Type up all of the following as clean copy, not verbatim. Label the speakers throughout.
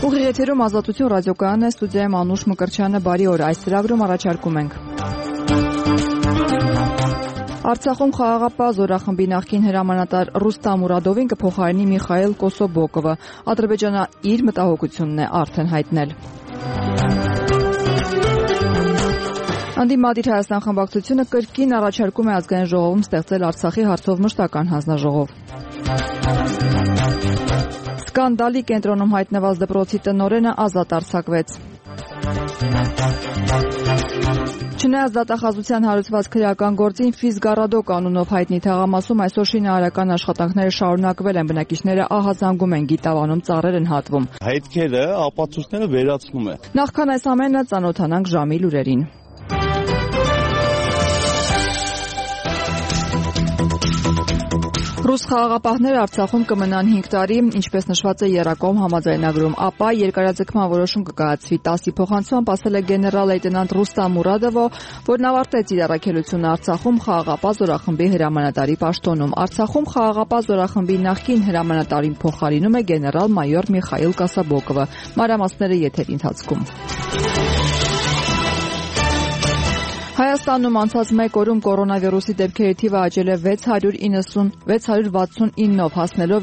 Speaker 1: Ուղիղ եթերում Ազատություն ռադիոկայանն է, ստուդիայում Անուշ Մկրտչյանը, բարի օր։ Այս ծրագրում առաջարկում ենք. Արցախում խաղաղապահ զորախմբի նախկին հրամանատար Ռուստամ Մուրադովին կփոխարինի Միխայել Կոսոբոկովը։ Ադրբեջանը իր մտահոգությունն է արդեն հայտնել։ Անդիմադիր Հայաստան խմբակցությունը կրկին առաջարկում է ազգային ժողովում ստեղծել Արցախի հարցով մշտական հանձնաժողով։ Սկանդալի կենտրոնում հայտնված դպրոցի տնօրենը ազատ արձակվեց։ Չնայած դատախազության հարուցված քրեական գործին Ֆիզգարադոկ անունով հայտնի թաղամասում այսօր շինարարական աշխատանքները շարունակվել են, բնակիչները ահազանգում են, գիտավանում ծառեր են հատվում։
Speaker 2: Հետքերը, ապացույցները վերացնում է։
Speaker 1: Նախքան այս ամենը ծանոթանանք ժամի լուրերին։ Ռուս խաղաղապահները Արցախում կմնան 5 տարի, ինչպես նշված է Եռակողմ համաձայնագրում, ապա երկարաձգման որոշում կկայացվի 10-ի փոխանցմամբ, ասել է գեներալ-լեյտենանտ Ռուստամ Մուրադովը, որն ավարտեց իր առաքելությունը Արցախում խաղաղապահ զորախմբի հրամանատարի պաշտոնում։ Արցախում խաղաղապահ զորախմբի նախկին հրամանատարին փոխարինում է գեներալ-մայոր Միխայել Կոսոբոկովը։ Մանրամասները եթերի ընթացքում։ Հայաստանում անցած մեկ օրում կորոնավիրուսի դեպքերի թիվը աճել է 669-ով, հասնելով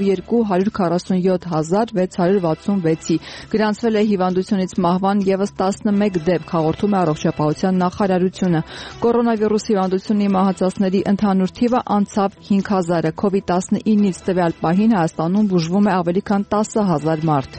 Speaker 1: 247,666-ի։ Գրանցվել է հիվանդությունից մահվան ևս 11 դեպք, հաղորդում է Առողջապահության նախարարությունը։ Կորոնավիրուս հիվանդությունի մահացածների ընդհանուր թիվը անցավ 5,000-ը։ COVID-19-ից տվյալ պահին Հայաստանում բուժվում է ավելի քան 10,000 մարդ։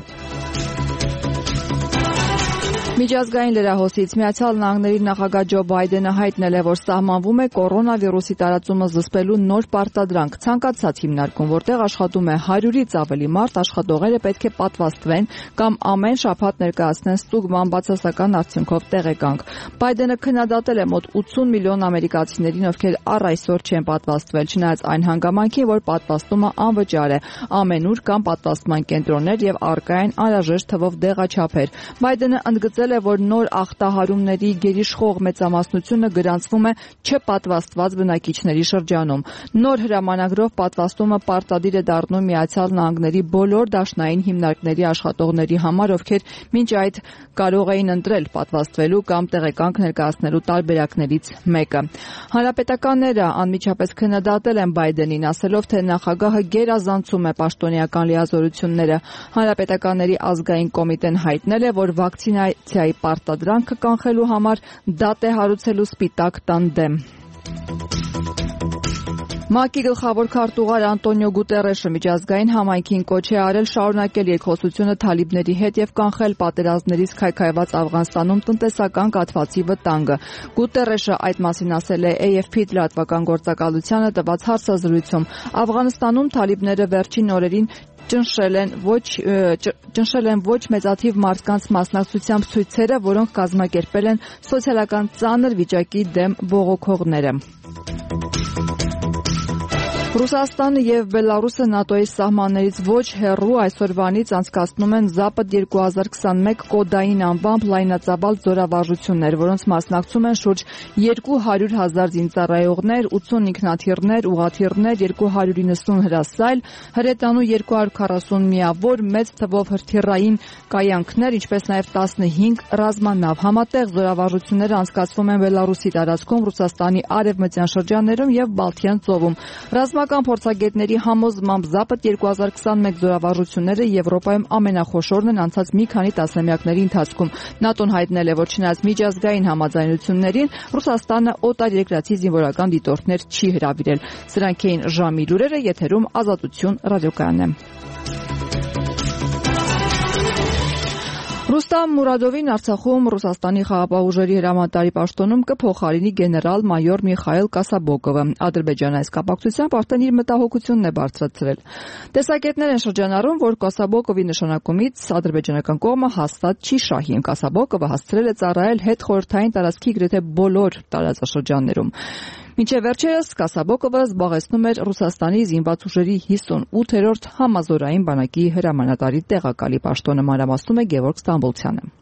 Speaker 1: Միջազգային լրահոսից Միացյալ Նահանգների նախագահ Ջո Բայդենը հայտնել է, որ սահմանվում է կորոնավիրուսի տարածումը զսպելու նոր պարտադրանք, ցանկացած հիմնարկում, որտեղ աշխատում է 100-ից ավելի մարդ, աշխատողները պետք է պատվաստվեն կամ ամեն շաբաթ ներկայացնեն ստուգման բացասական արդյունքով տեղեկանք։ Բայդենը քննադատել է մոտ 80 միլիոն ամերիկացիներին, ովքեր առ այսօր չեն պատվաստվել, չնայած այն հանգամանքին, որ պատվաստումը անվճար է, ամենուր կան պատվաստման կենտրոններ եւ առկա են անհրաժեշտ թվով դեղաչափեր։ Բայդենը ընդգծել է, որ նոր ախտահարումների գերիշխող մեծամասնությունը գրանցվում է չպատվաստված բնակիչների շրջանում։ Նոր հրամանագրով պատվաստումը պարտադիր է դառնում Միացյալ Նահանգների բոլոր դաշնային հիմնարկների աշխատողների համար, ովքեր մինչ այդ կարող էին ընտրել պատվաստվելու կամ տեղեկանք ներկայացնելու տարբերակներից մեկը։ Հանրապետականները անմիջապես քննադատել են Բայդենին, ասելով, թե նախագահը գերազանցում է պաշտոնեական լիազորությունները։ Հանրապետականների ազգային կոմիտեն հայտնել է, որ վակցինացիայի պարտադրանքը կանխելու համար դատ է հարուցելու Սպիտակ տան դեմ։ ՄԱԿ-ի գլխավոր քարտուղար Անտոնիո Գուտերեշը միջազգային համայնքին կոչ է արել շարունակել երկխոսությունը թալիբների հետ եւ կանխել պատերազմներից քայքայված Աֆղանստանում տնտեսական կաթվածի վտանգը։ Գուտերեշը այդ մասին ասել է AFP լրատվական գործակալությանը տված հարցազրույցում։ Աֆղանստանում թալիբները վերջին օրերին ճնշել են ոչ մեծաթիվ մարդկանց մասնակցությամբ ցույցերը, որոնք կազմակերպել են սոցիալական ծանր վիճակի դեմ բողոքողները։ Ռուսաստանը եւ Բելարուսը ՆԱՏՕ-ի սահմաններից ոչ հեռու այսօրվանից անցկացնում են Զապադ 2021 կոդային անվամբ լայնածավալ զորավարժություններ, որոնց մասնակցում են շուրջ 200,000 զինծառայողներ, 80 ինքնաթիռներ, ուղաթիռներ, 290 հրասայլ, հրետանու 240 միավոր, մեծ թվով հրթիռային կայանքներ, ինչպես նաեւ 15 ռազմանավ։ Համատեղ զորավարժությունները անցկացվում են Բելարուսի տարածքում, Ռուսաստանի արևմտյան շրջաններում եւ Բալթյան ծովում։ Ռազմական փորձագետների համոզմամբ Զապադ 2021 զորավարժությունները Եվրոպայում ամենախոշորն են անցած մի քանի տասնամյակների ընթացքում։ ՆԱՏՕ-ն հայտնել է, որ չնայած միջազգային համաձայնություններին, Ռուսաստանը օտարերկրացի զինվորական դիտորդներ չի հրավիրել։ Սրանք էին ժամի լուրերը, եթերում Ազատություն ռադիոկայանն է։ Ռուստամ Մուրադովին Արցախում Ռուսաստանի խաղաղապահ ուժերի հրամանատարի պաշտոնում կփոխարինի գեներալ-մայոր Միխայել Կոսոբոկովը։ Ադրբեջանը այս կապակցությամբ արդեն իր մտահոգությունն է բարձրացրել։ Տեսակետներ են շրջանառում, որ Կոսոբոկովի նշանակումից ադրբեջանական կողմը հաստատ չի շահի։ Կոսոբոկովը հասցրել է ծառայել հետխորհրդային տարածքի գրեթե բոլոր տարածաշրջաններում։ Մինչև վերջերս Կոսոբոկովը զբաղեցնում էր Ռուսաստանի զինված ուժերի 58-րդ համազորային բանակի հրամանատարի տեղակալի պաշտոնը, մանրամասնում է Գևորգ Ստամբոլցյանը։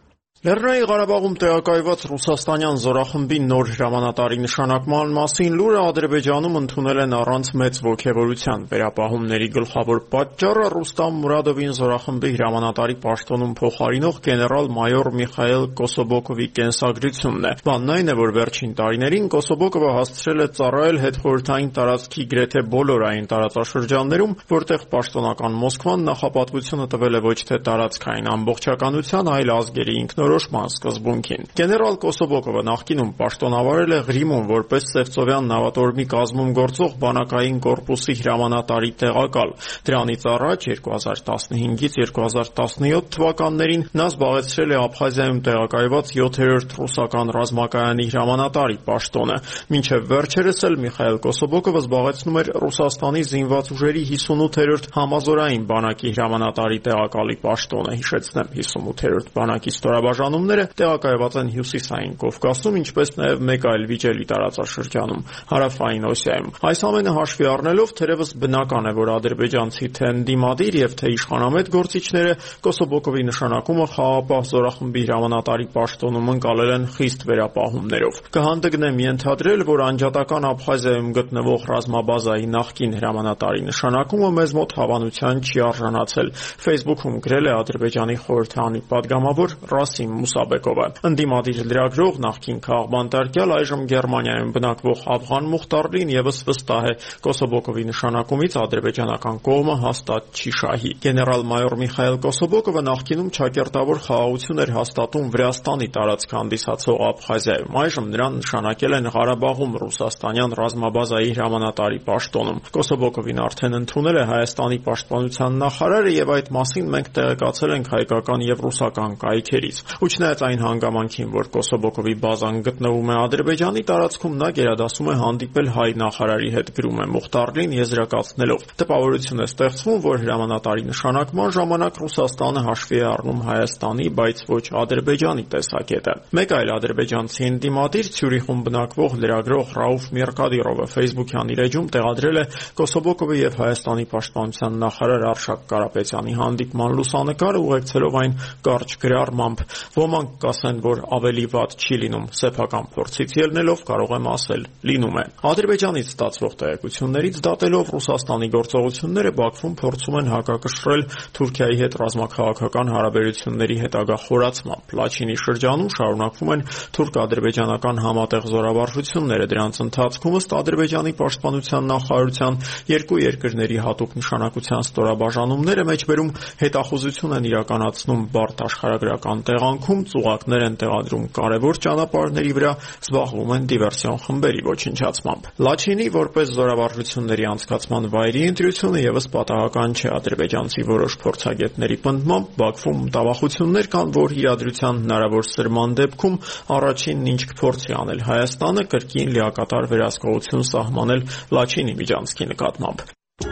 Speaker 3: Լեռնային Ղարաբաղում տեղակայված ռուսաստանյան զորախմբի նոր հրամանատարի նշանակման մասին լուրը Ադրբեջանում ընդունել են առանց մեծ ոգևորության։ Վերապահումների գլխավոր պատճառը Ռուստամ Մուրադովին զորախմբի հրամանատարի պաշտոնում փոխարինող գեներալ-մայոր Միխայել Կոսոբոկովի կենսագրությունն է։ Բանն այն է, որ վերջին տարիներին Կոսոբոկովը հասցրել է ծառայել հետխորհրդային տարածքի գրեթե բոլոր այն տարածաշրջաններում, որտեղ պաշտոնական Մոսկվան նախապատվությունը տվել է ոչ թե տարածքային ամբողջականության, այլ ազգերի ինքնորոշման սկզբունքին։ Գեներալ Կոսոբոկովը նախկինում պաշտոնավարել է Ղրիմում որպես Սևծովյան նավատորմի կազմում գործող բանակային կորպուսի հրամանատարի տեղակալ։ Դրանից առաջ 2015-ից 2017 թվականներին նա զբաղեցրել է Աբխազիայում տեղակայված 7-րդ ռուսական ռազմակայանի հրամանատարի պաշտոնը։ Մինչև վերջերս էլ Միխայել Կոսոբոկովը զբաղեցնում էր Ռուսաստանի զինված ուժերի 58-րդ համազորային բանակի հրամանատարի տեղակալի պաշտոնը։ Հիշեցնեմ, 58-րդ բանակի ստորաբաժանումները տեղակայված են Հյուսիսային Կովկասում, ինչպես նաև մեկ այլ վիճելի տարածաշրջանում՝ Հարավային Օսիայում։ Այս ամենը հաշվի առնելով, թերևս բնական է, որ ադրբեջանցի թե ընդդիմադիր եւ թե իշխանամետ գործիչները Կոսոբոկովի նշանակումը խաղաղապահ զորախմբի հրամանատարի պաշտոնում ընկալել են խիստ վերապահումներով։ Կհանդգնեմ ենթադրել, որ անջատական Աբխազիայում գտնվող ռազմաբազայի նախկին հրամանատարի նշանակումը մեզ մոտ հավանության չի արժանացել։ Facebook-ում գրել է Ադրբեջանի խորհրդարանի падգամավոր Ռասիմ Մուսաբեկովը։ Ընդդիմադիր լրագրող, նախկին քաղբանտարկյալ, այժմ Գերմանիայում բնակվող Աֆղան Մուխտարլին եւս վստահ է, Կոսոբոկովի նշանակումից ադրբեջանական կողմը հաստատ չի շահի։ Գեներալ-մայոր Միխայել Կոսոբոկովը նախկինում ճակերտավոր խաղաղություն էր հաստատում Վրաստանի տարածք հանդիսացող Աբխազիայում։ Այժմ նրան նշանակել են Ղարաբաղում ռուսաստանյան ռազմաբազայի հրամանատարի պաշտոնում։ Կոսոբոկովին արդեն ընդունել է Հայաստանի պաշտպանության նախարարը եւ այդ մասին մենք տեղեկացել ենք հայկական եւ ռուսական կայքերից։ Ու չնայած այն հանգամանքին, որ Կոսոբոկովի բազան գտնվում է Ադրբեջանի տարածքում, նա գերադասում է հանդիպել հայ նախարարի հետ, գրում է Մուխտարլին եզրակացնելով։ Տպավորություն է ստեղծվում, որ հրամանատարի նշանակման ժամանակ Ռուսաստանը հաշվի է առնում Հայաստանի, բայց ոչ Ադրբեջանի տեսակետը։ Մեկ այլ ադրբեջանցի ընդդիմադիր Ցյուրիխում բնակվող լրագրող Ռաուֆ Միրկադիրովը Facebook-յան իր էջում տեղադրել է Կոսոբոկովի եւ Հայաստանի պաշտպանության նախարար Արշակ Կարապետյանի հանդիպման լուսանկարը, ուղեկցելով այն կարճ գրառմամբ։ Ոմանք կասեն, որ ավելի վատ չի լինում, սեփական փորձից ելնելով կարող եմ ասել՝ լինում է։ Ադրբեջանից ստացվող տեղեկություններից դատելով Ռուսաստանի գործողությունները Բաքվում փորձում են հակակշռել Թուրքիայի հետ ռազմաքաղաքական հարաբերությունների հետագա խորացմամբ։ Լաչինի շրջանում շարունակվում են թուրք-ադրբեջանական համատեղ զորավարժությունները։ Դրանց ընթացքում ըստ Ադրբեջանի պաշտպանության նախարարության երկու երկրների հատուկ նշանակության ստորաբաժանումները մեջբերում հետախուզություն են իրականացնում բարդ աշխարհագրական տեղանքում, ծուղակներ են տեղադրում կարևոր ճանապարհների վրա, զբաղվում են դիվերսիոն խմբերի ոչնչացմամբ։ Լաչինի որպես զորավարժությունների անցկացման վայրի ընտրությունը եւս պատահական չէ։ Ադրբեջանցի որոշ փորձագետների պնդմամբ Բաքվում մտավախություններ կան, որ իրադրության հնարավոր սրման դեպքում առաջինն ինչ կփորձի անել Հայաստանը, կրկին լիակատար վերահսկողություն սահմանել Լաչինի միջանցքի նկատմամբ։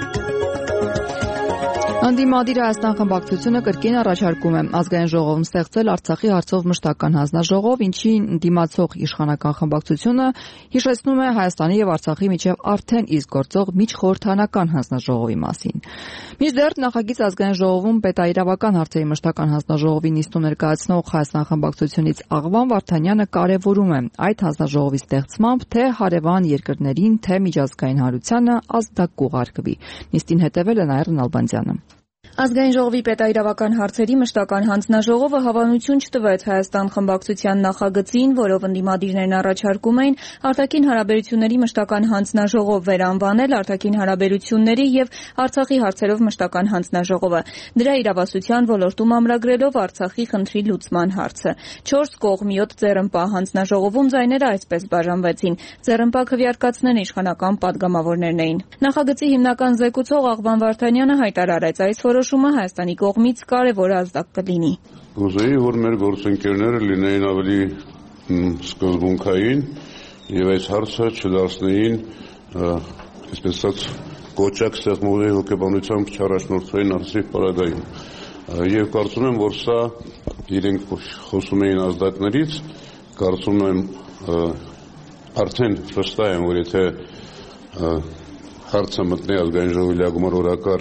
Speaker 1: Ընդդիմադիր Հայաստան խմբակցությունը կրկին առաջարկում է ազգային ժողովում ստեղծել Արցախի հարցով մշտական հանձնաժողով, ինչին ընդդիմացող իշխանական խմբակցությունը հիշեցնում է Հայաստանի եւ Արցախի միջև արդեն իսկ գործող միջխորհրդարանական հանձնաժողովի մասին։ Մինչդեռ նախագիծ ազգային ժողովում պետաիրավական հարցերի մշտական հանձնաժողովի նիստում ներկայացնող Հայաստան խմբակցությունից Աղվան Վարդանյանը կարևորում է այդ հանձնաժողովի ստեղծմամբ թե հարևան երկրներին, թե միջազգային հանրությանը ազդակ կուղարկվի։ Նիստին հետևել է Նաիրա Նալբանդյանը։
Speaker 4: Ազգային ժողովի պետաիրավական հարցերի մշտական հանձնաժողովը հավանություն չտվեց Հայաստան խմբակցության նախագծին, որով ընդդիմադիրներն առաջարկում էին արտաքին հարաբերությունների մշտական հանձնաժողով վերանվանել արտաքին հարաբերությունների եւ Արցախի հարցերով մշտական հանձնաժողովը, դրա իրավասության ոլորտում ամրագրելով Արցախի խնդրի լուծման հարցը։ 4 կողմ 7 ձեռնպահ հանձնաժողովում ձայները այսպես բաժանվեցին։ Ձեռնպահ քվեարկածներն իշխանական падգամավորներն էին։ Նախագծի հիմնական զեկուցող Աղվան Վարդանյանը հայտարարեց, այս որոշումը Հայաստանի կողմից կարևոր ազդակ կլինի։
Speaker 5: Կուզեի, որ մեր գործընկերները լինեին ավելի սկզբունքային եւ այս հարցը չդարձնեին, այսպես ասած, կոճակ ստեղծողի հոգեբանությամբ չառաջնորդվեին արծիվ պարագայում։ Եվ կարծում եմ, որ սա իրենք խոսում էին ազդակներից, կարծում եմ արդեն վստահ եմ, որ եթե հարցը մտնի ազգային ժողովի լիագումար օրակարգ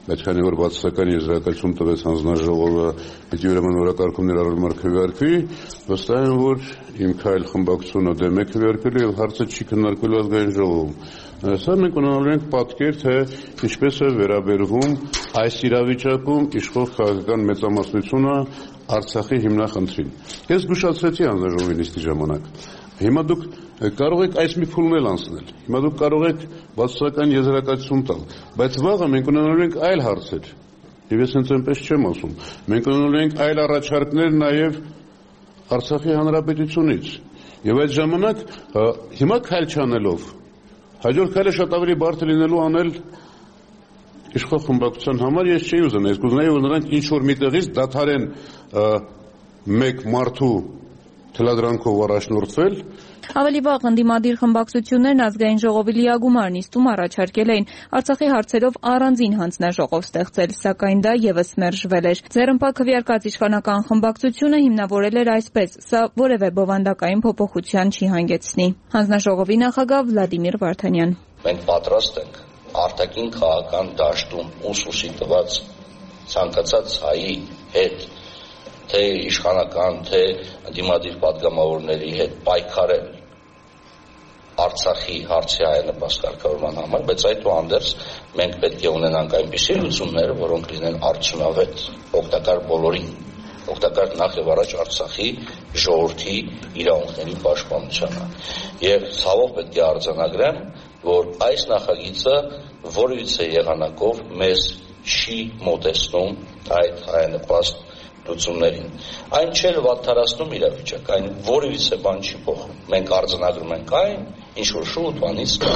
Speaker 5: բայց քանի որ բացասական եզրակացում տվեց հանձնաժողովը, պիտի ուրեմն օրակարգումներ առումով քվեարկվի, վստահ եմ, որ իմ քայլ խմբակցությունը դեմ է քվեարկելու եւ հարցը չի քննարկվելու ազգային ժողովում։ Սա մենք ունենալու ենք պատկեր, թե ինչպես է վերաբերվում այս իրավիճակում իշխող քաղաքական մեծամասնությունը Արցախի հիմնախնդրին։ Ես զգուշացրեցի հանձնաժողովի նիստի ժամանակ։ Հիմա դուք կարող եք այս մի փուլն էլ անցնել։ Հիմա դուք կարող եք բացասական եզրակացություն տալ, բայց վաղը մենք ունենալու ենք այլ հարցեր։ Եվ ես հենց այնպես չեմ ասում։ Մենք ունենալու ենք այլ առաջարկներ նաև Արցախի հանրապետությունից։ Եվ այդ ժամանակ հիմա քայլ չանելով, հաջորդ քայլը շատ ավելի բարդ լինելու անել իշխող խմբակցության համար ես չէի ուզենա, ես կուզենայի, որ նրանք ինչ որ միտեղից դադարեն մեկ մարդու թելադրանքով առաջնորդվել։
Speaker 4: Ավելի վաղ ընդդիմադիր խմբակցություններն ազգային ժողովի լիագումար նիստում առաջարկել էին Արցախի հարցերով առանձին հանձնաժողով ստեղծել, սակայն դա ևս մերժվել էր։ Ձեռնպա քվեարկած իշխանական խմբակցությունը հիմնավորել էր այսպես. սա որևէ բովանդակային փոփոխության չի հանգեցնի։ Հանձնաժողովի նախագահ Վլադիմիր Վարդանյան.
Speaker 6: Մենք պատրաստ ենք արտաքին քաղաքական դաշտում ուսուսի տված ցանկացած հայի հետ, թե իշխանական, թե ընդդիմադիր պատգամավորների հետ պայքարել Արցախի հարցի հայանպաստ կարգավորման համար, բայց այդուհանդերձ մենք պետք է ունենանք այնպիսի լուծումներ, որոնք լինեն արդյունավետ, օգտակար բոլորին, օգտակար նախ եւ առաջ Արցախի ժողովրդի իրավունքների պաշտպանությանը։ Եվ ցավով պետք է արձանագրեմ, որ այս նախագիծը որևիցե եղանակով մեզ չի մոտեցնում այդ հայանպաստ լուծումներին։ Այն չէ վատթարացնում իրավիճակ, այն որևիցե բան չի փոխում։ Մենք արձանագրում ենք այն, ինչ որ շուտ բանից կա։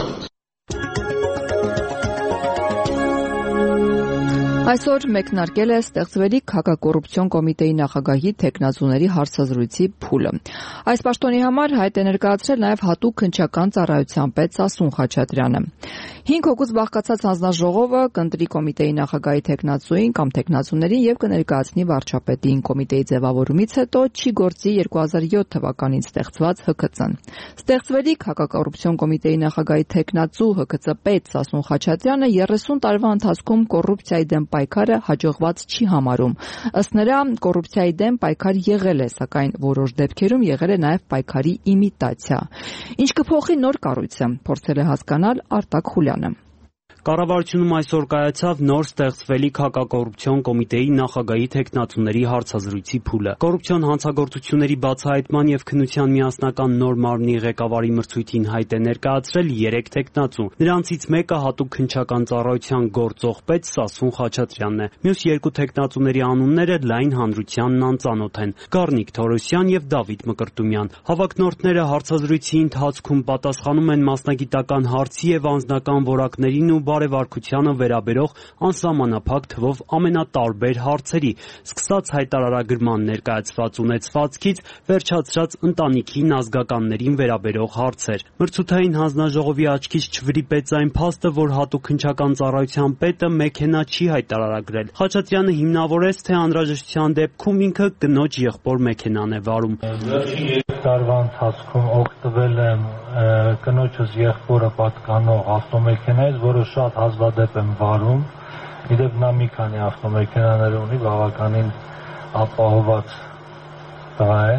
Speaker 1: Այսօր մեկնարկել է ստեղծվելիք հակակոռուպցիոն կոմիտեի նախագահի թեկնածուների հարցազրույցի փուլը։ Այս պաշտոնի համար հայտ է ներկայացրել նաև հատուկ քննչական ծառայության պետ Սասուն Խաչատրյանը։ 5 հոգուց բաղկացած հանձնաժողովը կընտրի կոմիտեի նախագահի թեկնածուին կամ թեկնածուներին եւ կներկայացնի վարչապետին։ Կոմիտեի ձևավորումից հետո չի գործի 2007 թվականին ստեղծված ՀՔԾ-ն։ Ստեղծվելիք հակակոռուպցիոն կոմիտեի նախագահի թեկնածու ՀՔԾ պետ Սասուն Խաչատրյանը 30 տարվա ընթացքում կոռուպցիայի դեմ պայքարը հաջողված չի համարում։ Ըստ նրա, կոռուպցիայի դեմ պայքար եղել է, սակայն որոշ դեպքերում եղել է նաև պայքարի իմիտացիա։ Ինչ կփոխի նոր կառույցը, փորձել է հասկանալ Արտակ Խուլյանը։
Speaker 7: Կառավարությունում այսօր կայացավ նոր ստեղծվելիք հակակոռուպցիոն կոմիտեի նախագահի թեկնածուների հարցազրույցի փուլը։ Կոռուպցիոն հանցագործությունների բացահայտման եւ քննության միասնական նոր մարմնի ղեկավարի մրցույթին հայտ է ներկայացրել 3 թեկնածու։ Նրանցից մեկը հատուկ քննչական ծառայության գործող պետ Սասուն Խաչատրյանն է։ Մյուս 2 թեկնածուների անունները լայն հանրությանն անծանոթ են՝ Գառնիկ Թորոսյան եւ Դավիթ Մկրտումյան։ Հավակնորդները հարցազրույցի ընթացքում պատասխանում են մասնագիտական հարցի եւ անձնական որակներին ու բարեվարկությանը վերաբերող անսահմանափակ թվով ամենատարբեր հարցերի, սկսած հայտարարագրման ներկայացված ունեցվածքից, վերջացրած ընտանիքին ազգականներին վերաբերող հարցեր։ Մրցութային հանձնաժողովի աչքից չվրիպեց այն փաստը, որ հատուկ քննչական ծառայության պետը մեքենա չի հայտարարագրել։ Խաչատրյանը հիմնավորեց, թե անհրաժեշտության դեպքում ինքը կնոջ եղբոր մեքենան է վարում։
Speaker 8: Վերջին 3 տարվա ընթացքում օգտվել եմ կնոջս եղբորը պատկանող ավտոմեքենայից, որը շատ հազվադեպ եմ վարում։ Իդեպ նա մի քանի ավտոմեքենաներ ունի, բավականին ապահոված տղա է։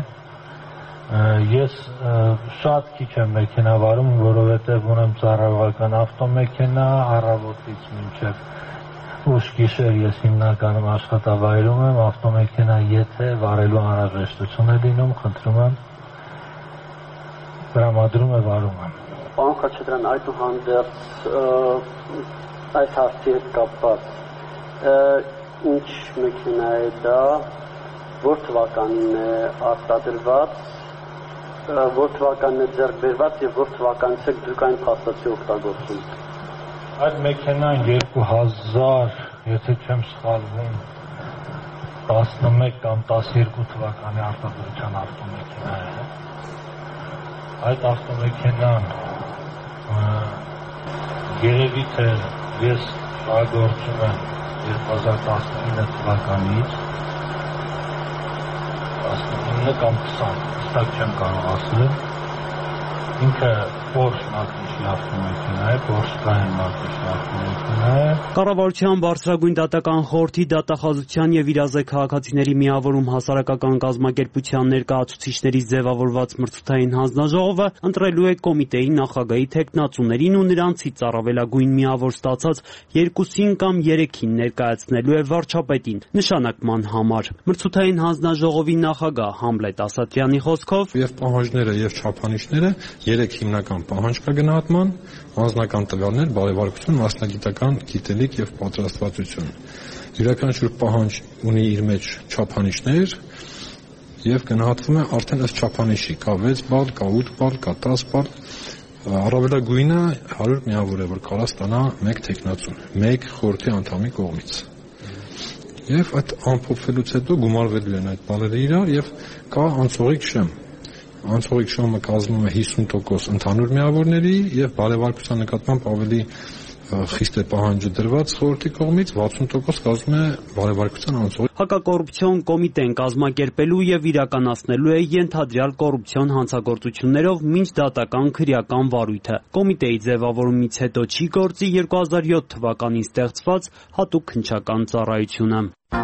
Speaker 8: Ես շատ քիչ եմ մեքենա վարում, որովհետև ունեմ ծառայողական ավտոմեքենա, առավոտից մինչև ուշ գիշեր ես հիմնականում աշխատավայրում եմ, ավտոմեքենա եթե վարելու անհրաժեշտություն է լինում, խնդրում եմ տրամադրում է վարում եմ։
Speaker 9: Պարոն Խաչատրյան, այդուհանդերձ այս հարցի հետ կապված ինչ մեքենա է դա, որ թվականին է արտադրված, որ թվականին է ձեռք բերված եւ որ թվականից է դուք այն փաստացի օգտագործում։
Speaker 8: Այդ մեքենան 2000, եթե չեմ սխալվում, 11 կամ 12 թվականի արտադրության ավտոմեքենա է։ Այդ ավտոմեքենան երևի թե ես շահագործում եմ 2019 թվականից 19 կամ 20, հստակ չեմ կարող ասել, ինքը Porsche մակնիշի ավտոմեքենա է, Porsche-ային մակնիշի ավտոմեքենա է։
Speaker 7: Կառավարության բարձրագույն դատական խորհրդի դատախազության եւ իրազեկ քաղաքացիների միավորում հասարակական կազմակերպության ներկայացուցիչների ձևավորված մրցութային հանձնաժողովը ընտրելու է կոմիտեի նախագահի թեկնածուներին ու նրանցից առավելագույն միավոր ստացած 2-ին կամ 3-ին ներկայացնելու է վարչապետին նշանակման համար։ Մրցութային հանձնաժողովի նախագահ Համլետ Ասատրյանի խոսքով
Speaker 10: եւ պահանջները եւ չափանիշները 3 հիմնական պահանջ կա գնահատման, անձնական տվյալներ, բարեվարկություն, մասնագիտական գիտելիք եւ պատրաստվածություն։ Յուրաքանչյուր պահանջ ունի իր մեջ չափանիշներ եւ գնահատվում է արդեն ըստ չափանիշի, կա 6 բալ, կա 8 բալ, կա 10 բալ։ Առավելագույնը 100 միավոր է, որ կարա ստանա 1 թեկնածուն, 1 խորհրդի անդամի կողմից։ Եվ այդ ամփոփվելուց հետո գումարվելու են այդ բալերը իրար եւ կա անցողիկ շեմ։ Անցողիկ շեմը կազմում է 50% ընդհանուր միավորների եւ բարեվարկության նկատմամբ ավելի խիստ է պահանջը դրված խորհրդի կողմից 60% կազմում է բարեվարկության անցողիկ։
Speaker 7: Հակակոռուպցիոն կոմիտեն կազմակերպելու եւ իրականացնելու է ենթադրյալ կոռուպցիոն հանցագործություններով մինչդատական քրեական վարույթը։ Կոմիտեի ձևավորումից հետո չի գործի 2007 թվականին ստեղծված հատուկ քննչական ծառայությունը։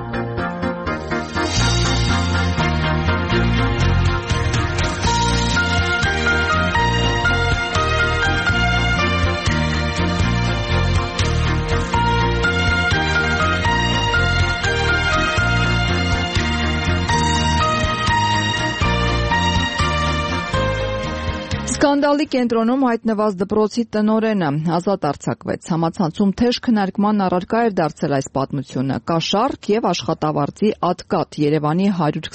Speaker 1: Սկանդալի կենտրոնում հայտնված դպրոցի տնօրենը ազատ արձակվեց։ Համացանցում թեժ քննարկման առարկա էր դարձել այս պատմությունը։ Կաշառք եւ աշխատավարձի ատկատ Երևանի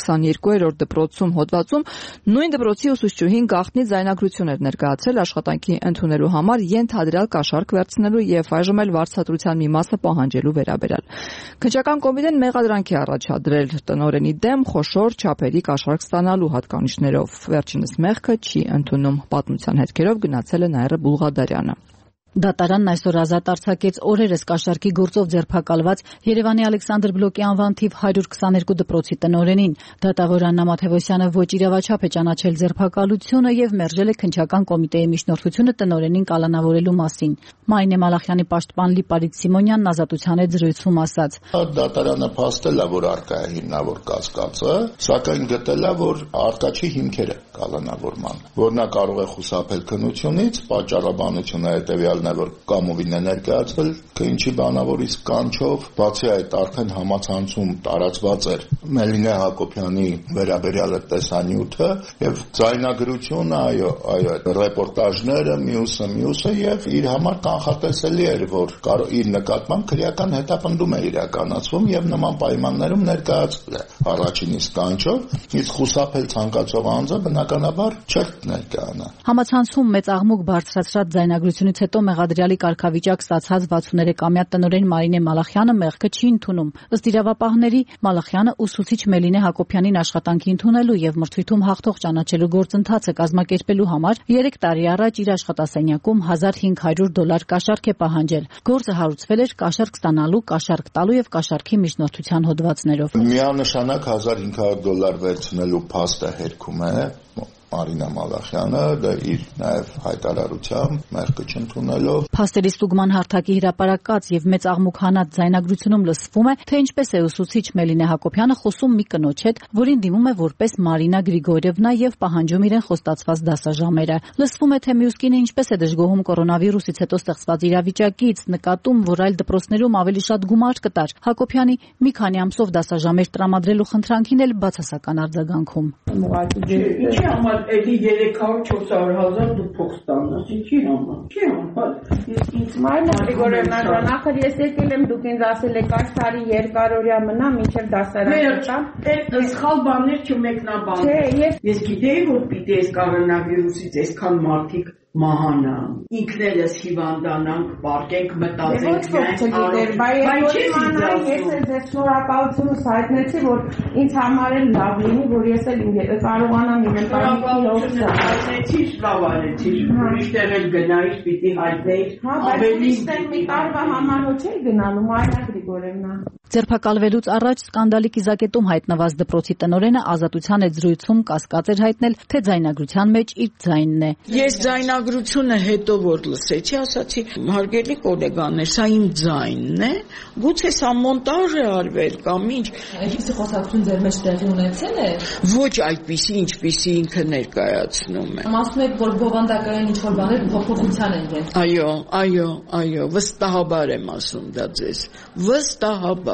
Speaker 1: 122-րդ դպրոցում հոդվածում նույն դպրոցի ուսուցչուհին գաղտնի ձայնագրություն էր ներկայացրել աշխատանքի ընդունելու համար ենթադրյալ կաշառք վերցնելու եւ այժմ էլ վարձատրության մի մասը պահանջելու վերաբերյալ։ Քննչական կոմիտեն մեղադրանք է առաջադրել տնօրենի դեմ խոշոր չափերի կաշառք ստանալու հատկանիշներով։ Վերջինս մեղքը չի ընդունում։ Պատմության հետքերով գնացել է Նաիրա Բուլղադարյանը։
Speaker 11: Դատարանն այսօր ազատ արձակեց օրերս կաշառքի գործով ձերբակալված Երևանի Ալեքսանդր Բլոկի անվան թիվ 122 դպրոցի տնօրենին։ Դատավոր Աննա Մաթևոսյանը ոչ իրավաչափ է ճանաչել ձերբակալությունը եւ մերժել է քննչական կոմիտեի միջնորդությունը տնօրենին կալանավորելու մասին։ Մարինե Մալախյանի պաշտպան Լիպարիտ Սիմոնյանն ազատության հետ զրույցում ասաց.
Speaker 12: Դատարանը փաստել է, որ արկա է հիմնավոր կասկածը, սակայն գտել է, որ արկա չի հիմքերը կալանավորման, որ նա կարող է խուսափել քննությունից, պատճառաբանությունը հետեւյալն է, որ կամովին է ներկայացվել, ինչի բանավորից կանչով, բացի այդ արդեն համացանցում տարածված էր Մելինե Հակոբյանի վերաբերյալ տեսանյութը եւ ձայնագրությունը, այո, ռեպորտաժները, մյուսը եւ իր համար կանխատեսելի էր, որ իր նկատմամբ քրեական հետապնդում է իրականացվում եւ նման պայմաններում ներկայացվել է առաջինից կանչով, իսկ խուսափել ցանկացող անձը բնականաբար չէր ներկայանա։
Speaker 11: Համացանցում մեծ աղմուկ բարձրացրած ձայնագրությունից հետո մեղադրյալի կարգավիճակ ստացած 63-ամյա տնօրեն Մարինե Մալախյանը մեղքը չի ընդունում։ Ըստ իրավապահների, Մալախյանը ուսուցիչ Մելինե Հակոբյանին աշխատանքի ընդունելու եւ մրցույթում հաղթող ճանաչելու գործընթացը կազմակերպելու համար 3 տարի առաջ իր աշխատասենյակում $1500 կաշառք է պահանջել։ Գործը հարուցվել էր կաշառք ստանալու, կաշառք տալու եւ կաշառքի միջնորդության հոդվածներով։
Speaker 12: Միանշանակ $1500 վերցնելու փաստը հերքում է Մարինա Մալախյանը դա իր նաև հայտարարությամբ մեղքը չընդունելով
Speaker 11: Փաստերի ստուգման հարթակի հրապարակած եւ մեծ աղմուկ հանած ձայնագրությունում լսվում է, թե ինչպես է ուսուցիչ Մելինե Հակոբյանը խոսում մի կնոջ հետ, որին դիմում է որպես Մարինա Գրիգորիևնա եւ պահանջում իրեն խոստացված դասաժամերը։ Լսվում է, թե մյուս կինը ինչպես է դժգոհում կորոնավիրուսից հետո ստեղծված իրավիճակից, նկատում, որ այլ դպրոցներում ավելի շատ գումար կտար։ Հակոբյանի մի քանի ամսով դասաժամեր տրամադրելու խնդրանքին էլ բացասական արձագանքում։
Speaker 13: Էդի 300-400 դու փող ստանաս, ինչի համար։ Չի համար։
Speaker 14: Ինձ Մարինա Գրիգորիևնա նախր ես եկել եմ, դուք ինձ ասել եք այս տարի երկարօրյա մնա, մինչև դասարան տամ։
Speaker 13: Այդ սխալ բաներ չմեկնաբան։
Speaker 14: Չէ,
Speaker 13: ես գիտեի, որ պիտի այս կորոնավիրուսից այսքան մարդիկ մահանա։ Ինքներս հիվանդանանք, պարկենք, մտածենք
Speaker 14: Բայց ես էլ ձեզ շնորհակալություն հայտնեցի, որ ինձ համար էլ լավ լինի, որ ես էլ կարողանամ իմ ընտանիքի օգտվել։
Speaker 13: Հայտնեցի, լավ արեցի, ուրիշտեղ էլ գնայիս, պիտի հայտնեի։
Speaker 14: Ավելի մի տարվա համար ոչ էի գնալու, Մարինա Գրիգորիևնա։
Speaker 11: Ձերբակալվելուց առաջ սկանդալի կիզակետում հայտնված դպրոցի տնօրենը ազատության հետ զրույցում կասկած էր հայտնել, թե ձայնագրության մեջ իր ձայնն է։
Speaker 13: Ես ձայնագրությունը հետո որ լսեցի, ասացի, հարգելի գոլեգաներ, սա իմ ձայնն է, գուցե սա մոնտաժ է արվել կամ ինչ։
Speaker 11: Այսպիսի խոսակցություն ձեր մեջ տեղի ունեցել է։
Speaker 13: Ոչ այդպիսի, ինչպիսի ինքը ներկայացնում է։
Speaker 11: Ասում եք, որ բովանդակային ինչ-որ բաներ փոփոխության են եկել։
Speaker 13: Այո, վստահաբար եմ ասում դա ձեզ։ Վստահաբար։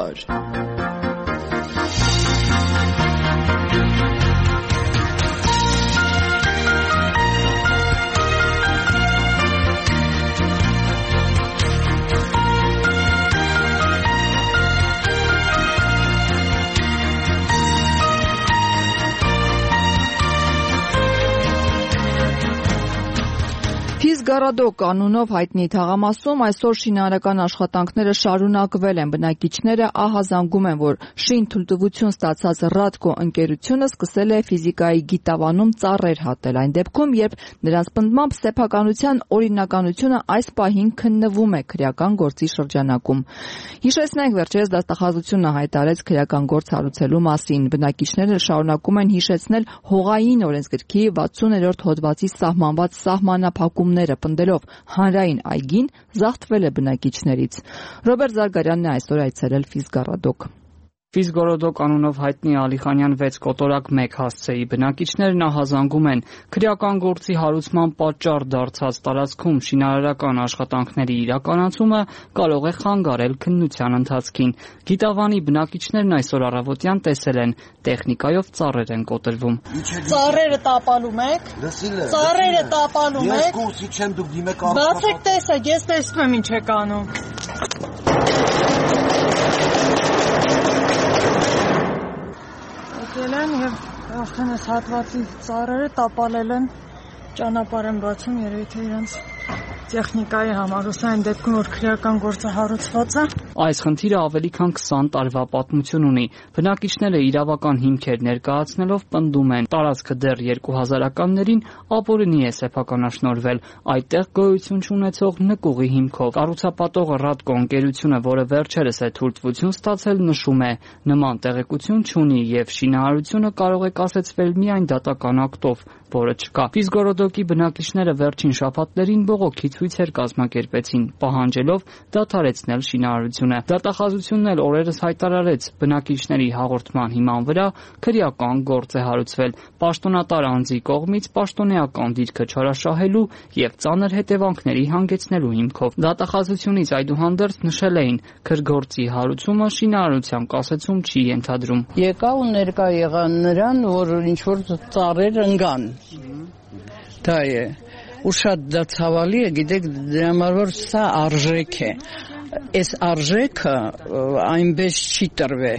Speaker 1: Ֆիզգարադոկ անունով հայտնի թաղամասում այսօր շինարարական աշխատանքները շարունակվել են։ Բնակիչները ահազանգում են, որ շինթույլտվություն ստացած Ռադկո ընկերությունը սկսել է ֆիզիկայի գիտավանում ծառեր հատել։ Այն դեպքում, երբ նրանց պնդմամբ սեփականության օրինականությունը այս պահին քննվում է քրեական գործի շրջանակում։ Հիշեցնենք, վերջերս դաստախազությունը հայտարարեց քրեական գործ հարուցելու մասին։ Բնակիչները շարունակում են հիշեցնել հողային օրենսգրքի 60-րդ հոդվածի սահմանված սահմանափակումները, պնդելով հանրային այգին զարթվել է բնակիչներից։ Ռոբերտ Զարգարյանն է այսօր այցելել Ֆիզգարադոկ։
Speaker 7: Ֆիզգարադոկ անունով հայտնի Ալիխանյան 6 կոտորակ 1 հասցեի բնակիչներն ահազանգում են քրեական գործի հարուցման պատճառ դարձած տարածքում շինարարական աշխատանքների իրականացումը կարող է խանգարել քննության ընթացքին։ Գիտավանի բնակիչներն այսօր առավոտյան տեսել են տեխնիկայով ծառեր են կոտրվում։
Speaker 15: Ծառերը տապալում եք։ Ծառերը տապալում եք։ Ես կուրսի չեմ, դուք դիմեք առ։ Բացեք տեսեք, ես տեսնում եմ ինչ եք անում։ Եվ արդեն այս հատվածի ծառերը տապալել են, ճանապարհ են բացում, երևի թե իրենց տեխնիկայի համար, ուսային դեպքում որ քրեական գործը հարուցված է։
Speaker 7: Այս խնդիրը ավելի քան 20 տարվա պատմություն ունի։ Բնակիչները իրավական հիմքեր ներկայացնելով պնդում են, տարածքը դեռ 2000-ականներին ապօրինի է սեփականաշնորհվել, այդտեղ գոյություն չունեցող նկուղի հիմքով։ Կառուցապատողը Ռադկո ընկերությունը, որը վերջերս է թույլտվություն ստացել, նշում է, նման տեղեկություն չունի եւ շինարարությունը կարող է կասեցվել միայն դատական ակտով, որը չկա։ Ֆիզգարադոկի բնակիչները վերջին շաբաթներին բողոքի ցույցեր կազմակերպեցին, պահանջելով դադարեցնել շինարարությունը։ Դատախազությունն էլ օրերս հայտարարեց, բնակիչների հաղորդման հիման վրա քրեական գործ է հարուցվել պաշտոնատար անձի կողմից պաշտոնեական դիրքը չարաշահելու եւ ծանր հետևանքների հանգեցնելու հիմքով։ Դատախազությունից այդուհանդերձ նշել էին, քրգործի հարուցումը շինարարության կասեցում չի ենթադրում։
Speaker 16: Եկա ու ներկա եղա նրան, որ ինչ որ ծառեր ընկան։ Դա է։ Ու շատ դա ցավալի է, գիտեք, դրա համար որ սա արժեք է։ Այս արժեքը այնպես չի տրվել։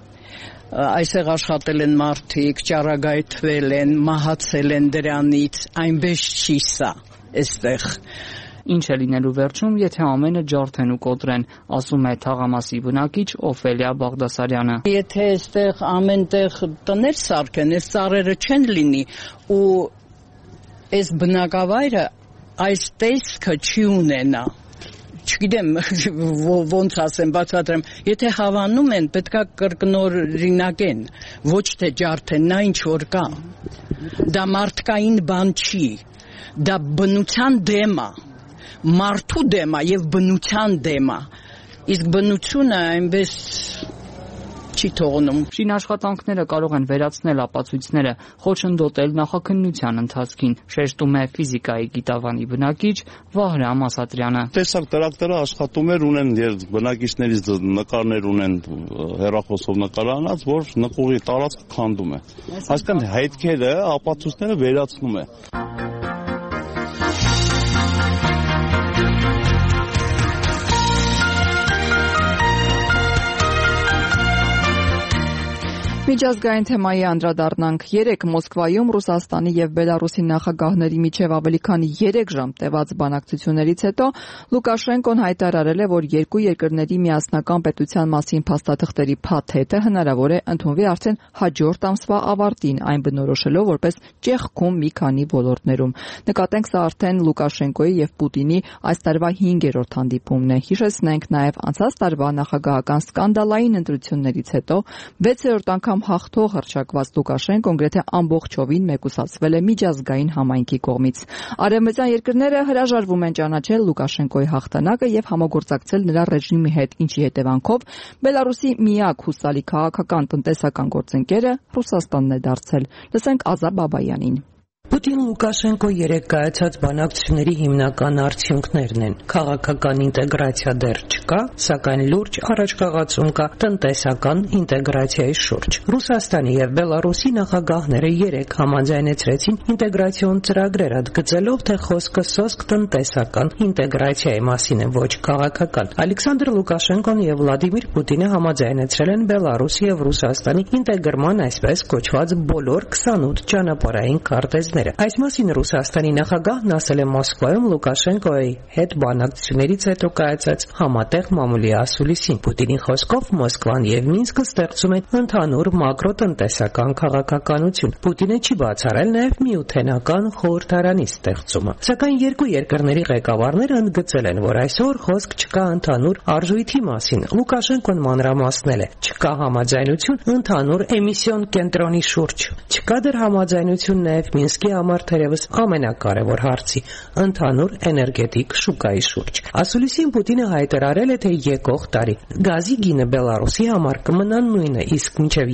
Speaker 16: Այսեղ աշխատել են մարդիկ, ճարագայթվել են, մահացել են դրանից, այնպես չի սա, այստեղ։
Speaker 7: Ինչ է լինելու վերջում, եթե ամենը ջարդեն ու կոտրեն, ասում է թաղամասի բնակիչ Օֆելիա Բաղդասարյանը։
Speaker 16: Եթե այստեղ ամենտեղ տներ սարքեն, այս ծառերը չեն լինի ու այս բնակավայրը այս տեսքը չի ունենա։ Չգիտեմ ոնց ասեմ, բացատրեմ, եթե հավանում են, պետքա կրկնօրինակեն, ոչ թե ջարդեն, նա ինչ որ կա։ Դա մարդկային բան չի, դա բնության դեմ է, մարդու դեմ է եւ բնության դեմ է։ Իսկ բնությունը այնպես չի թողնում։
Speaker 7: Շինաշխատանքները կարող են վերացնել ապացույցները, խոչընդոտել նախաքննության ընթացքին, շեշտում է ֆիզիկայի գիտավանի բնակիչ Վահրամ Ասատրյանը։
Speaker 2: Տեսակ տրակտորը աշխատում էր, ունեն բնակիչներից նկարներ ունեն հեռախոսով նկարանած, որ նկուղի տարածքը քանդում է։ Այսինքն հետքերը, ապացույցները վերացնում է։
Speaker 1: Միջազգային թեմայի անդրադառնանք։ 3 Մոսկվայում Ռուսաստանի եւ Բելարուսի նախագահների միջև ավելի քան 3 ժամ տևած բանակցություններից հետո Լուկաշենկոն հայտարարել է, որ երկու երկրների միասնական պետության մասին փաստաթղթերի փաթեթը հնարավոր է ընդունվի արդեն հաջորդ ամսվա ավարտին, այն բնորոշելով որպես ճեղքում մի քանի ոլորտներում։ Նկատենք, սա արդեն Լուկաշենկոյի եւ Պուտինի այս տարվա 5-րդ հանդիպումն է։ Հիշեցնենք նաեւ անցած տարվա նախագահական սկանդալային ընտրություններից հետո 6-րդ անգամ հաղթող հռչակված Լուկաշենկոն գրեթե ամբողջովին մեկուսացվել է միջազգային համայնքի կողմից։ Արևմտյան երկրները հրաժարվում են ճանաչել Լուկաշենկոյի հաղթանակը եւ համագործակցել նրա ռեժիմի հետ, ինչի հետևանքով Բելարուսի միակ հուսալի քաղաքական տնտեսական գործընկերը Ռուսաստանն է դարձել։ Լսենք Ազա Բաբայանին։
Speaker 17: Պուտին-Լուկաշենկո 3 կայացած բանակցությունների հիմնական արդյունքներն են։ Քաղաքական ինտեգրացիա դեռ չկա, սակայն լուրջ առաջխաղացում կա տնտեսական ինտեգրացիայի շուրջ։ Ռուսաստանի եւ Բելարուսի նախագահները 3 համաձայնեցրեցին ինտեգրացիոն ծրագրեր, ընդգծելով, թե խոսքը սոսկ տնտեսական ինտեգրացիայի մասին է, ոչ քաղաքական։ Ալեքսանդր Լուկաշենկոն եւ Վլադիմիր Պուտինը համաձայնեցրել են Բելարուսի եւ Ռուսաստանի ինտեգրման այսպես կոչված բոլոր 28 ճանապարհային քարտեզները։ Այս մասին Ռուսաստանի նախագահն ասել է Մոսկվայում Լուկաշենկոյի հետ բանակցություններից հետո կայացած համատեղ մամուլի ասուլիսին։ Պուտինի խոսքով Մոսկվան եւ Մինսկը ստեղծում են ընդհանուր մակրոտնտեսական քաղաքականություն։ Պուտինը չի բացառել նաեւ միութենական խորհրդարանի ստեղծումը։ Սակայն երկու երկրների ղեկավարները ընդգծել են, որ այսօր խոսք չկա ընդհանուր արժույթի մասին։ Լուկաշենկոն մանրամասնել է. չկա համաձայնություն ընդհանուր էմիսիոն կենտրոնի շուրջ։ Չկա դեռ համաձայնություն նաեւ Մինսկի համար թերևս ամենակարևոր հարցի ընդհանուր էներգետիկ շուկայի շուրջ։ Ասուլիսին Պուտինը հայտարարել է, թե եկող տարի գազի գինը Բելարուսի համար կմնա նույնը, իսկ մինչև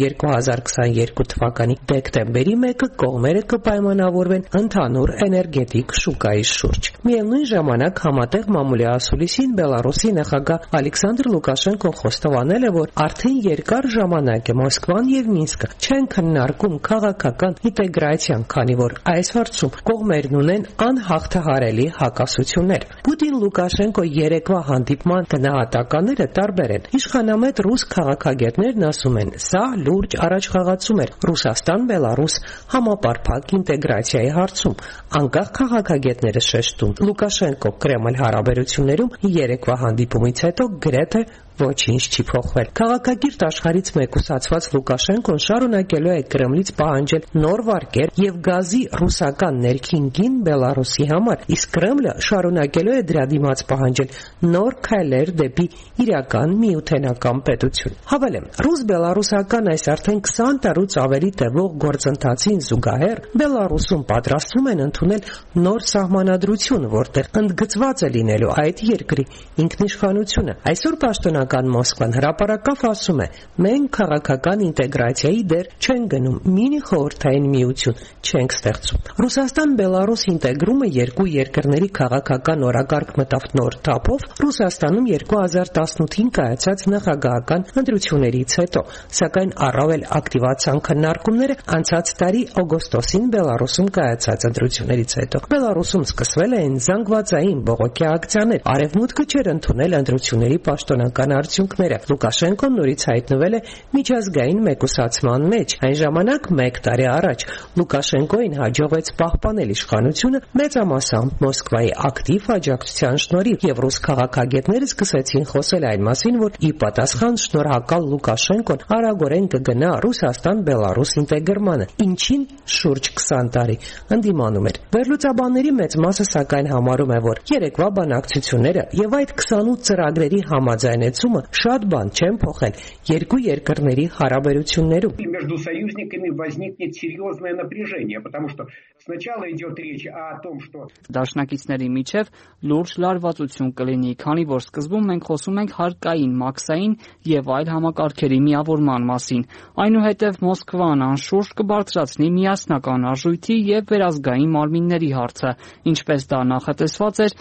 Speaker 17: 2022 թվականի դեկտեմբերի 1-ը կողմերը կպայմանավորվեն ընդհանուր էներգետիկ շուկայի շուրջ։ Միևնույն ժամանակ համատեղ մամուլի ասուլիսին Բելարուսի նախագահ Ալեքսանդր Լուկաշենկոն խոստովանել է, որ արդեն երկար ժամանակ է Մոսկվան եւ Մինսկը չեն քննարկում քաղաքական ինտեգրացիան, քանի որ այս հարցում կողմերն ունեն անհաղթահարելի հակասություններ։ Պուտին-Լուկաշենկո 3-վա հանդիպման գնահատականները տարբեր են։ Իշխանամետ ռուս քաղաքագետներն ասում են, սա լուրջ առաջխաղացում էր Ռուսաստան-Բելարուս համապարփակ ինտեգրացիայի հարցում։ Անկախ քաղաքագետները շեշտում, Լուկաշենկո-Կրեմլ հարաբերություններում 3-վա հանդիպումից հետո գրեթե ոչինչ չի փոխվել։ Քաղաքագիրտ աշխարհից մեկուսացված Լուկաշենկոն շարունակելու է Կրեմլից պահանջել նոր վարկեր եւ գազի ռուսական ներքին գին Բելարուսի համար, իսկ Կրեմլը շարունակելու է դրա դիմաց պահանջել նոր քայլեր դեպի իրական միութենական պետություն։ Հավելեմ, ռուս-բելարուսական այս արդեն 20 տարուց ավելի տևող գործընթացին զուգահեռ Բելարուսում պատրաստվում են ընդունել նոր սահմանադրություն, որտեղ ընդգծված է լինելու այդ երկրի ինքնիշխանությունը։ Այսօր պաշտոնական Մոսկվան հրապարակավ ասում է. մենք քաղաքական ինտեգրացիայի դեր չենք գնում, մինի խորհրդային միություն չենք ստեղծում։ Ռուսաստան-Բելարուս ինտեգրումը երկու երկրների քաղաքական օրակարգ մտավ նոր թափով Ռուսաստանում 2018-ին կայացած նախագահական ընտրություններից հետո, սակայն առավել ակտիվացան քննարկումները անցած տարի օգոստոսին Բելարուսում կայացած ընտրություններից հետո։ Բելարուսում սկսվել էին զանգվածային բողոքի ակցիաներ, արևմուտքը չէր ընդունել ընտրությունների պաշտոնական արդյունքները։ Լուկաշենկոն նորից հայտնվել է միջազգային մեկուսացման մեջ։ Այն ժամանակ 1 տարի առաջ Լուկաշենկոին հաջողվեց պահպանել իշխանությունը մեծամասամբ Մոսկվայի ակտիվ աջակցության շնորհիվ, եւ ռուս քաղաքագետները սկսեցին խոսել այն մասին, որ ի պատասխան շնորհակալ Լուկաշենկոն արագորեն կգնա Ռուսաստան-Բելարուս ինտեգրմանը, ինչին շուրջ 20 տարի ընդդիմանում էր։ Վերլուծաբանների մեծ մասը սակայն համարում է, որ երեկվա բանակցությունները եւ այդ 28 ծրագրերի համաձայնեցումը շատ բան չեն փոխել երկու երկրների հարաբերություններում։
Speaker 18: Между союзниками возникнет серьезное напряжение, потому что сначала идет речь о том, что
Speaker 19: Դաշնակիցների միջև լուրջ լարվածություն կլինի, քանի որ սկզբում մենք խոսում ենք հարկային, մաքսային եւ այլ համակարգերի միավորման մասին։ Այնուհետև Մոսկվան անշուշտ կբարձրացնի միասնական արժույթի եւ վերազգային մարմինների հարցը, ինչպես դա նախատեսված էր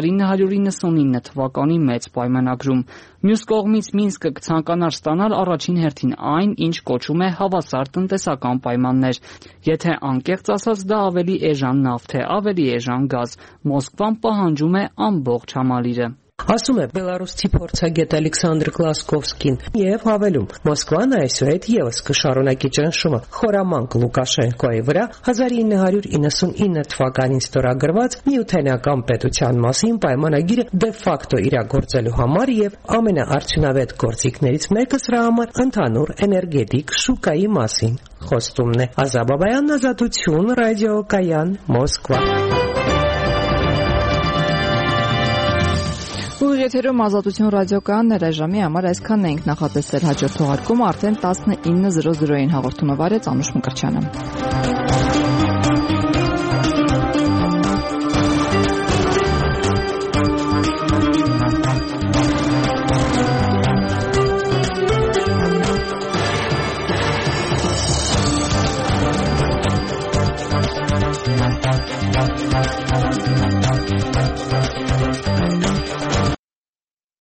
Speaker 19: 1999 թվականի մեծ պայմանագրում։ Մյուս կողմից Մինսկը կցանկանար ստանալ առաջին հերթին այն, ինչ կոչում է հավասար տնտեսական պայմաններ։ Եթե անկեղծ ասած, դա ավելի էժան նավթ է, ավելի էժան գազ։ Մոսկվան պահանջում է ամբողջ համալիրը։
Speaker 17: Ասում է Բելարուսի փորձագետ Ալեքսանդր Գլասկովսկին եւ հավելում. Մոսկվան այսուհետ եւս կշարունակի ճնշումը խորամանկ Լուկաշենկոյի վրա 1999 թվականին ստորագրված Միութենական պետության մասին պայմանագիրը դե ֆակտո իրագործելու համար եւ ամենաարդյունավետ գործիքներից մեկը սրա համար ընդհանուր էներգետիկ շուկայի մասին խոստումն է։ Ազաբաբայան, Ազատություն, ռադիոկայան, Մոսկվա։
Speaker 1: Եթերում Ազատություն ռադիոկայանն այժմի համար այսքանն ենք նախատեսել, հաջորդ թողարկումը արդեն 19:00-ին հաղորդումը վարեց Անուշ Մկրտչյանը։